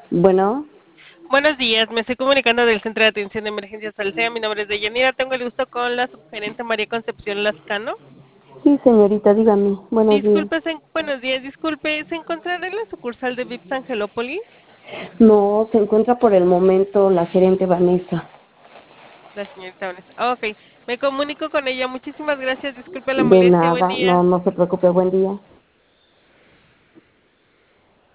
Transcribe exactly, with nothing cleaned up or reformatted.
Bueno, Buenos días, me estoy comunicando del Centro de Atención de Emergencias Alsea. Mi nombre es Deyanira, tengo el gusto con la subgerente María Concepción Lascano. sí, señorita, dígame. Buenos días. Disculpe, se- buenos días, disculpe, ¿se encontrará en la sucursal de Vips Angelópolis? No, se encuentra por el momento la gerente Vanessa. La señorita Vanessa. Ah, ok, me comunico con ella. Muchísimas gracias, disculpe la De molestia, buen nada, día. no, no se preocupe, buen día.